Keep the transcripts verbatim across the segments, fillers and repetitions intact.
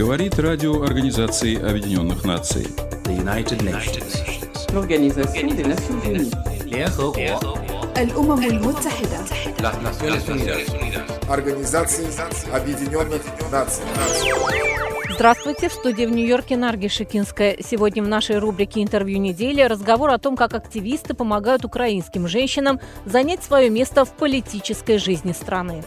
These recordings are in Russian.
Говорит радио Организации Объединенных Наций. The United Nations. L'Organisation des Nations Unies. الأمم المتحدة. Las Naciones Unidas. Организации Объединенных Наций. Здравствуйте, в студии в Нью-Йорке Нарги Шикинская. Сегодня в нашей рубрике «Интервью недели» разговор о том, как активисты помогают украинским женщинам занять свое место в политической жизни страны.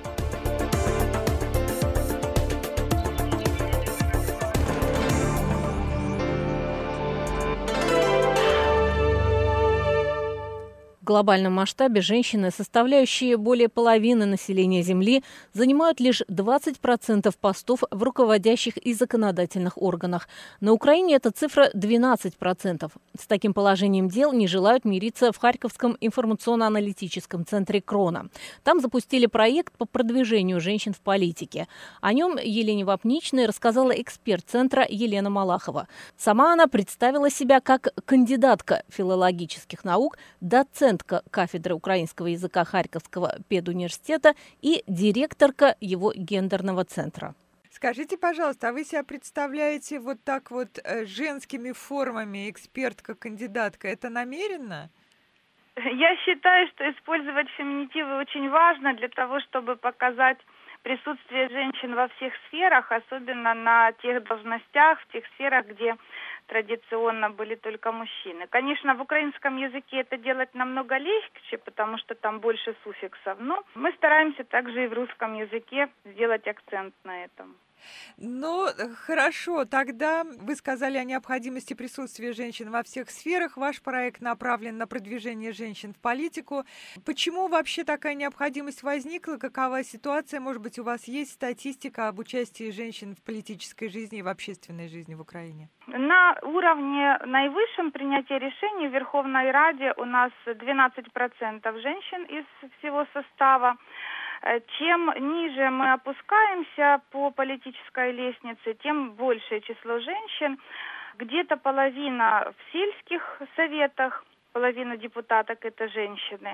В глобальном масштабе женщины, составляющие более половины населения Земли, занимают лишь двадцать процентов постов в руководящих и законодательных органах. На Украине эта цифра двенадцать процентов. С таким положением дел не желают мириться в Харьковском информационно-аналитическом центре «Крона». Там запустили проект по продвижению женщин в политике. О нем Елене Вапничной рассказала эксперт центра Елена Малахова. Сама она представила себя как кандидатка филологических наук, доцент кафедры украинского языка Харьковского педуниверситета и директорка его гендерного центра. Скажите, пожалуйста, а вы себя представляете вот так вот э, женскими формами, экспертка, кандидатка? Это намеренно? Я считаю, что использовать феминитивы очень важно для того, чтобы показать присутствие женщин во всех сферах, особенно на тех должностях, в тех сферах, где традиционно были только мужчины. Конечно, в украинском языке это делать намного легче, потому что там больше суффиксов, но мы стараемся также и в русском языке сделать акцент на этом. Ну, хорошо, тогда вы сказали о необходимости присутствия женщин во всех сферах. Ваш проект направлен на продвижение женщин в политику. Почему вообще такая необходимость возникла? Какова ситуация? Может быть, у вас есть статистика об участии женщин в политической жизни и в общественной жизни в Украине? На уровне наивысшем принятия решений в Верховной Раде у нас двенадцать процентов женщин из всего состава. Чем ниже мы опускаемся по политической лестнице, тем большее число женщин. Где-то половина в сельских советах, половина депутаток – это женщины.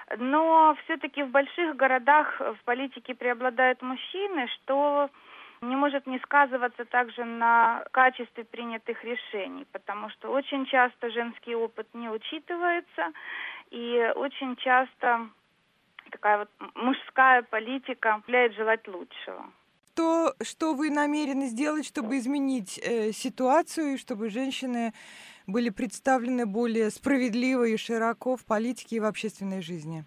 Но все-таки в больших городах в политике преобладают мужчины, что не может не сказываться также на качестве принятых решений, потому что очень часто женский опыт не учитывается, и очень часто такая вот мужская политика оставляет желать лучшего. То, что вы намерены сделать, чтобы изменить э, ситуацию, и чтобы женщины были представлены более справедливо и широко в политике и в общественной жизни?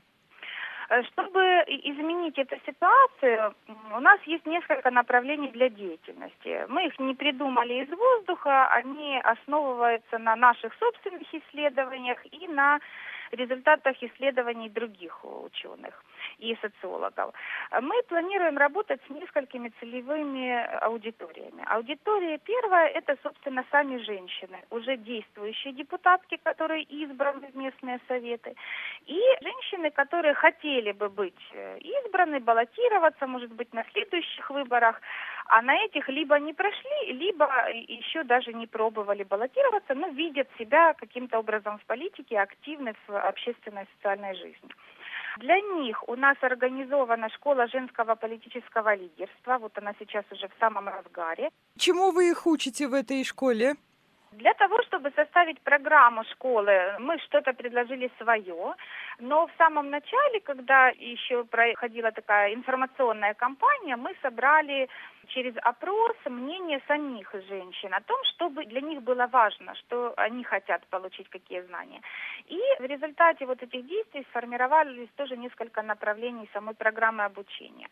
Чтобы изменить эту ситуацию, у нас есть несколько направлений для деятельности. Мы их не придумали из воздуха, они основываются на наших собственных исследованиях и на результатах исследований других ученых и социологов. Мы планируем работать с несколькими целевыми аудиториями. Аудитория первая – это, собственно, сами женщины, уже действующие депутатки, которые избраны в местные советы, и женщины, которые хотели бы быть избраны, баллотироваться, может быть, на следующих выборах, а на этих либо не прошли, либо еще даже не пробовали баллотироваться, но видят себя каким-то образом в политике, активны в общественной и социальной жизни. Для них у нас организована школа женского политического лидерства. Вот она сейчас уже в самом разгаре. Чему вы их учите в этой школе? Для того, чтобы составить программу школы, мы что-то предложили свое, но в самом начале, когда еще проходила такая информационная кампания, мы собрали через опрос мнение самих женщин о том, чтобы для них было важно, что они хотят получить, какие знания. И в результате вот этих действий сформировались тоже несколько направлений самой программы обучения.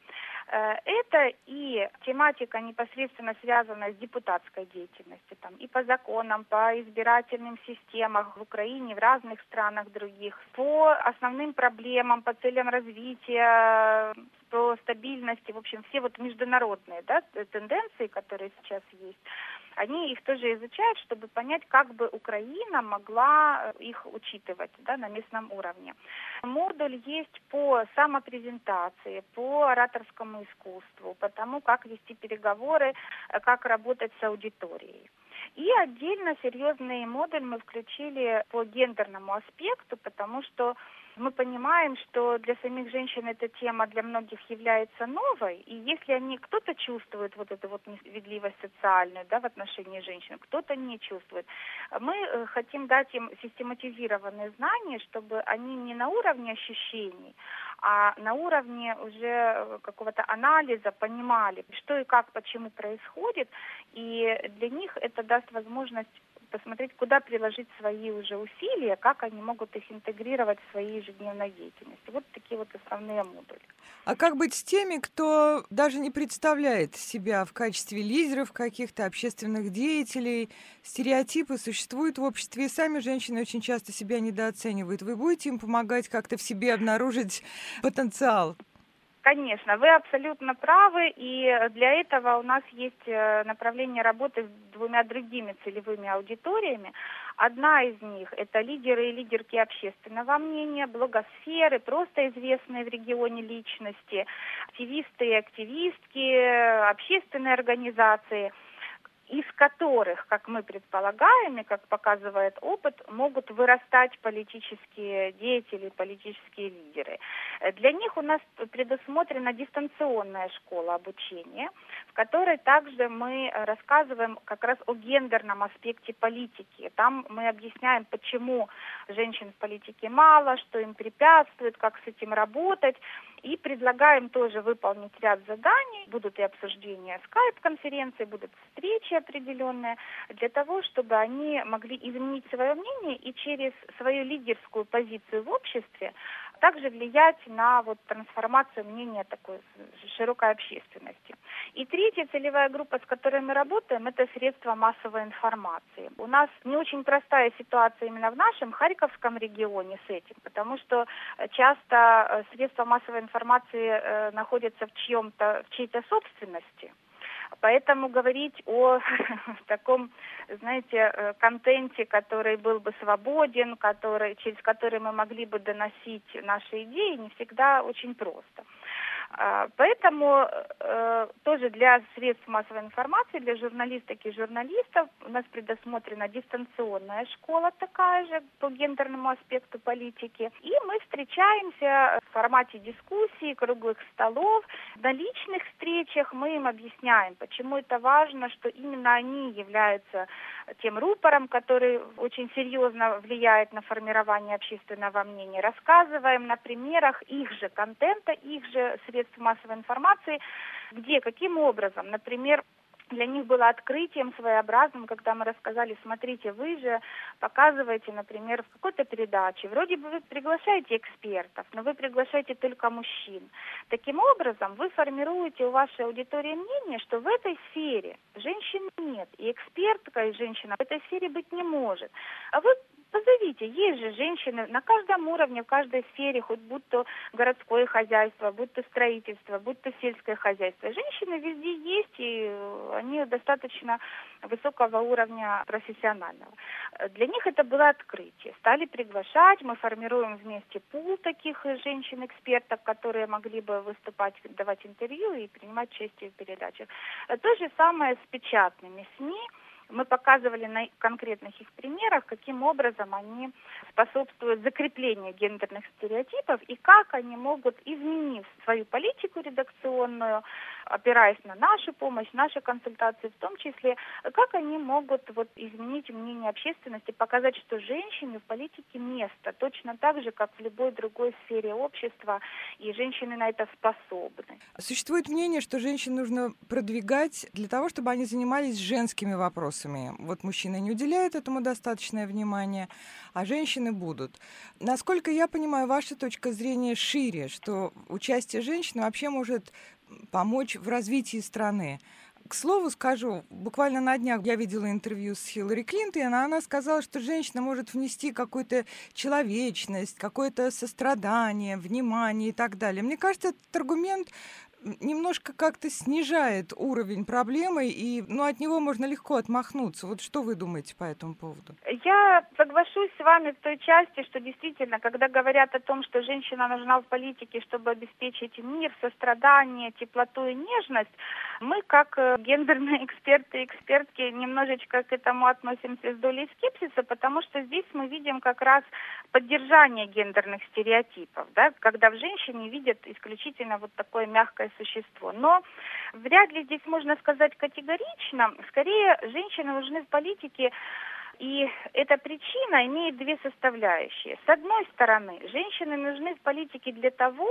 Это и тематика, непосредственно связанная с депутатской деятельностью, там, и по законам, по избирательным системам в Украине, в разных странах других, по основным проблемам, по целям развития, по стабильности, в общем, все вот международные, да, тенденции, которые сейчас есть, они их тоже изучают, чтобы понять, как бы Украина могла их учитывать, да, на местном уровне. Модуль есть по самопрезентации, по ораторскому искусству, по тому, как вести переговоры, как работать с аудиторией. И отдельно серьезный модуль мы включили по гендерному аспекту, потому что Мы понимаем, что для самих женщин эта тема для многих является новой, и если они, кто-то чувствует вот эту вот несправедливость социальную, да, в отношении женщин, кто-то не чувствует, мы э, хотим дать им систематизированные знания, чтобы они не на уровне ощущений, а на уровне уже какого-то анализа понимали, что и как, почему происходит, и для них это даст возможность посмотреть, куда приложить свои уже усилия, как они могут их интегрировать в своей ежедневной деятельности. Вот такие вот основные модули. А как быть с теми, кто даже не представляет себя в качестве лидеров каких-то общественных деятелей? Стереотипы существуют в обществе, и сами женщины очень часто себя недооценивают. Вы будете им помогать как-то в себе обнаружить потенциал? Конечно, вы абсолютно правы, и для этого у нас есть направление работы с двумя другими целевыми аудиториями. Одна из них – это лидеры и лидерки общественного мнения, блогосферы, просто известные в регионе личности, активисты и активистки, общественные организации, из которых, как мы предполагаем и как показывает опыт, могут вырастать политические деятели, политические лидеры. Для них у нас предусмотрена дистанционная школа обучения, в которой также мы рассказываем как раз о гендерном аспекте политики. Там мы объясняем, почему женщин в политике мало, что им препятствует, как с этим работать. И предлагаем тоже выполнить ряд заданий. Будут и обсуждения скайп-конференции, будут встречи определенные, для того, чтобы они могли изменить свое мнение и через свою лидерскую позицию в обществе также влиять на вот трансформацию мнения такой широкой общественности. И третья целевая группа, с которой мы работаем, это средства массовой информации. У нас не очень простая ситуация именно в нашем Харьковском регионе с этим, потому что часто средства массовой информации находятся в чьем-то, в чьей-то собственности. Поэтому говорить о таком, знаете, контенте, который был бы свободен, который, через который мы могли бы доносить наши идеи, не всегда очень просто. Поэтому э, тоже для средств массовой информации, для журналисток и журналистов у нас предусмотрена дистанционная школа такая же по гендерному аспекту политики. И мы встречаемся в формате дискуссий, круглых столов. На личных встречах мы им объясняем, почему это важно, что именно они являются тем рупором, который очень серьезно влияет на формирование общественного мнения. Рассказываем на примерах их же контента, их же средств массовой информации, где, каким образом, например, для них было открытием своеобразным, когда мы рассказали, смотрите, вы же показываете, например, в какой-то передаче, вроде бы вы приглашаете экспертов, но вы приглашаете только мужчин. Таким образом, вы формируете у вашей аудитории мнение, что в этой сфере женщин нет, и экспертка и женщина в этой сфере быть не может. А вы позовите, есть же женщины на каждом уровне, в каждой сфере, хоть будь то городское хозяйство, будь то строительство, будь то сельское хозяйство. Женщины везде есть, и они достаточно высокого уровня профессионального. Для них это было открытие. Стали приглашать, мы формируем вместе пул таких женщин-экспертов, которые могли бы выступать, давать интервью и принимать участие в передачах. То же самое с печатными СМИ. Мы показывали на конкретных их примерах, каким образом они способствуют закреплению гендерных стереотипов и как они могут, изменив свою политику редакционную, опираясь на нашу помощь, наши консультации в том числе, как они могут вот, изменить мнение общественности, показать, что женщине в политике место, точно так же, как в любой другой сфере общества, и женщины на это способны. Существует мнение, что женщин нужно продвигать для того, чтобы они занимались женскими вопросами. Вот мужчины не уделяют этому достаточное внимание, а женщины будут. Насколько я понимаю, ваша точка зрения шире, что участие женщин вообще может помочь в развитии страны. К слову скажу, буквально на днях я видела интервью с Хиллари Клинтон, и она, она сказала, что женщина может внести какую-то человечность, какое-то сострадание, внимание и так далее. Мне кажется, этот аргумент немножко как-то снижает уровень проблемы, и ну, от него можно легко отмахнуться. Вот что вы думаете по этому поводу? Я соглашусь с вами в той части, что действительно, когда говорят о том, что женщина нужна в политике, чтобы обеспечить мир, сострадание, теплоту и нежность, мы, как гендерные эксперты и экспертки, немножечко к этому относимся с долей скепсиса, потому что здесь мы видим как раз поддержание гендерных стереотипов, да, когда в женщине видят исключительно вот такое мягкое существо. Но вряд ли здесь можно сказать категорично. Скорее, женщины нужны в политике, и эта причина имеет две составляющие. С одной стороны, женщины нужны в политике для того,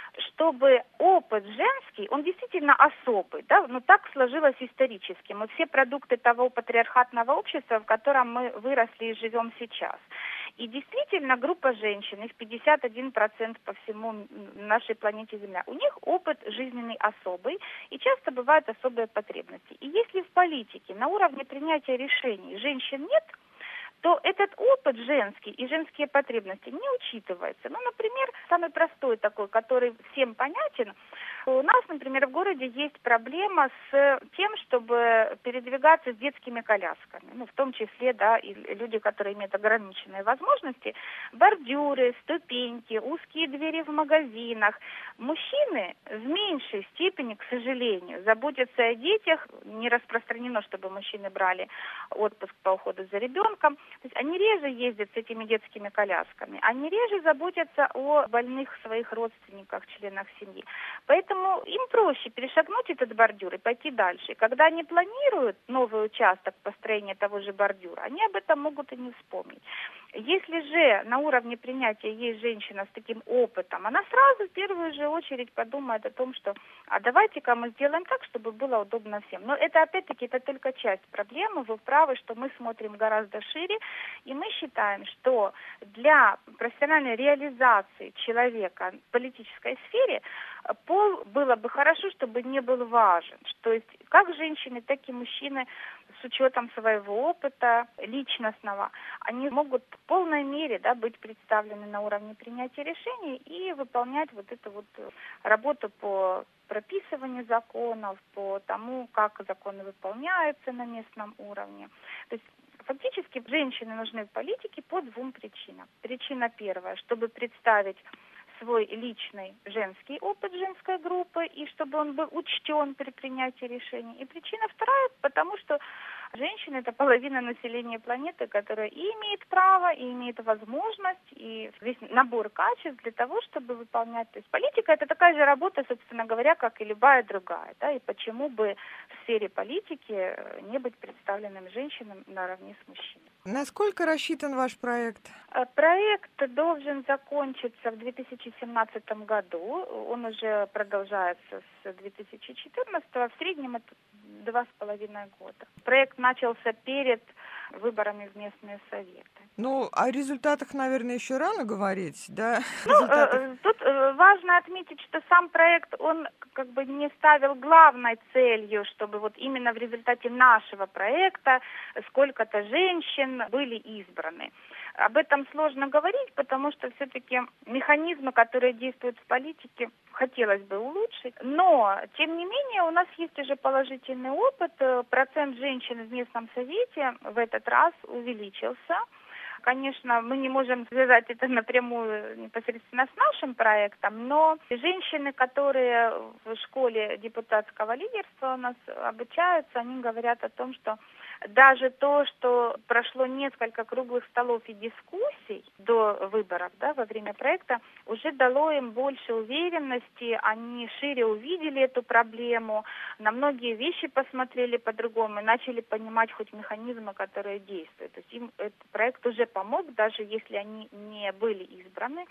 чтобы опыт женский, он действительно особый, да, но так сложилось исторически. Мы все продукты того патриархатного общества, в котором мы выросли и живем сейчас. И действительно, группа женщин, их пятьдесят один процент по всему нашей планете Земля, у них опыт жизненный особый, и часто бывают особые потребности. И если в политике на уровне принятия решений женщин нет, то этот опыт женский и женские потребности не учитываются. Ну, например, самый простой такой, который всем понятен. У нас, например, в городе есть проблема с тем, чтобы передвигаться с детскими колясками. Ну, в том числе, да, и люди, которые имеют ограниченные возможности. Бордюры, ступеньки, узкие двери в магазинах. Мужчины в меньшей степени, к сожалению, заботятся о детях. Не распространено, чтобы мужчины брали отпуск по уходу за ребенком. То есть они реже ездят с этими детскими колясками, они реже заботятся о больных своих родственниках, членах семьи. Поэтому им проще перешагнуть этот бордюр и пойти дальше. И когда они планируют новый участок построения того же бордюра, они об этом могут и не вспомнить. Если же на уровне принятия есть женщина с таким опытом, она сразу в первую же очередь подумает о том, что а давайте-ка мы сделаем так, чтобы было удобно всем. Но это опять-таки это только часть проблемы. Вы правы, что мы смотрим гораздо шире, и мы считаем, что для профессиональной реализации человека в политической сфере пол было бы хорошо, чтобы не был важен. То есть как женщины, так и мужчины с учетом своего опыта личностного, они могут в полной мере, да, быть представлены на уровне принятия решений и выполнять вот эту вот работу по прописыванию законов, по тому, как законы выполняются на местном уровне. То есть фактически женщины нужны в политике по двум причинам. Причина первая, чтобы представить свой личный женский опыт женской группы, и чтобы он был учтен при принятии решений. И причина вторая, потому что женщины – это половина населения планеты, которая и имеет право, и имеет возможность, и весь набор качеств для того, чтобы выполнять. То есть политика – это такая же работа, собственно говоря, как и любая другая. Да? И почему бы в сфере политики не быть представленным женщинам наравне с мужчинами? Насколько рассчитан ваш проект? Проект должен закончиться в две тысячи семнадцатом году. Он уже продолжается с две тысячи четырнадцатого. В среднем это два с половиной года. Проект начался перед выборами в местные советы. Ну, о результатах, наверное, еще рано говорить, да? Ну, э, тут э, важно отметить, что сам проект, он как бы не ставил главной целью, чтобы вот именно в результате нашего проекта сколько-то женщин были избраны. Об этом сложно говорить, потому что все-таки механизмы, которые действуют в политике, хотелось бы улучшить. Но, тем не менее, у нас есть уже положительный опыт. Процент женщин в местном совете в этот раз увеличился. Конечно, мы не можем связать это напрямую непосредственно с нашим проектом, но женщины, которые в школе депутатского лидерства у нас обучаются, они говорят о том, что даже то, что прошло несколько круглых столов и дискуссий до выборов, да, во время проекта, уже дало им больше уверенности, они шире увидели эту проблему, на многие вещи посмотрели по-другому, начали понимать хоть механизмы, которые действуют. То есть им этот проект уже помог, даже если они не были избраны.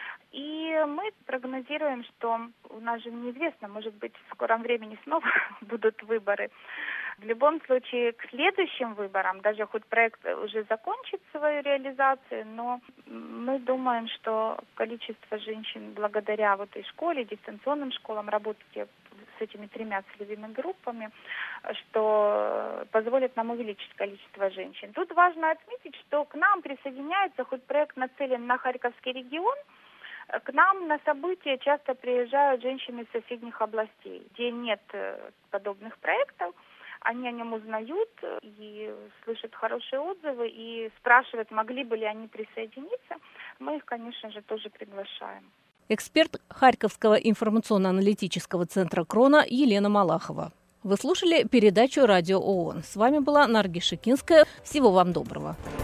И мы прогнозируем, что у нас же неизвестно, может быть, в скором времени снова будут выборы. В любом случае, к следующим выборам, даже хоть проект уже закончит свою реализацию, но мы думаем, что количество женщин благодаря вот этой школе, дистанционным школам, работать с этими тремя целевыми группами, что позволит нам увеличить количество женщин. Тут важно отметить, что к нам присоединяется, хоть проект нацелен на Харьковский регион, К нам на события часто приезжают женщины из соседних областей, где нет подобных проектов. Они о нем узнают и слышат хорошие отзывы и спрашивают, могли бы ли они присоединиться. Мы их, конечно же, тоже приглашаем. Эксперт Харьковского информационно-аналитического центра «Крона» Елена Малахова. Вы слушали передачу «Радио ООН». С вами была Наргиз Шикинская. Всего вам доброго.